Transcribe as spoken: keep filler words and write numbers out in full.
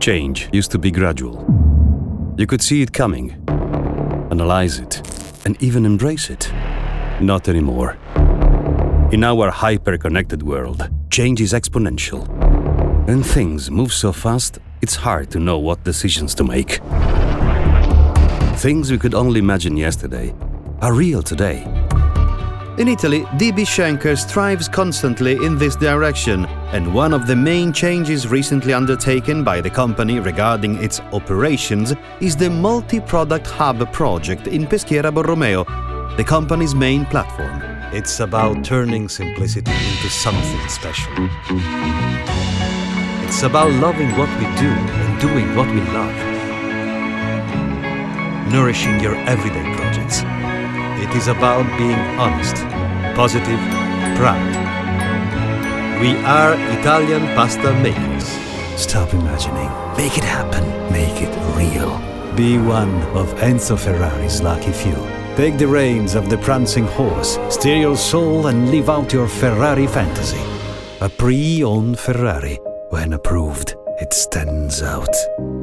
Change used to be gradual. You could see it coming, analyze it, and even embrace it. Not anymore. In our hyper-connected world, change is exponential. And things move so fast, it's hard to know what decisions to make. Things we could only imagine yesterday are real today. In Italy, D B Schenker strives constantly in this direction, and one of the main changes recently undertaken by the company regarding its operations is the multi-product hub project in Peschiera Borromeo, the company's main platform. It's about turning simplicity into something special. It's about loving what we do and doing what we love. Nourishing your everyday projects. It is about being honest, positive, proud. We are Italian pasta makers. Stop imagining. Make it happen. Make it real. Be one of Enzo Ferrari's lucky few. Take the reins of the prancing horse, steer your soul and live out your Ferrari fantasy. A pre-owned Ferrari. When approved, it stands out.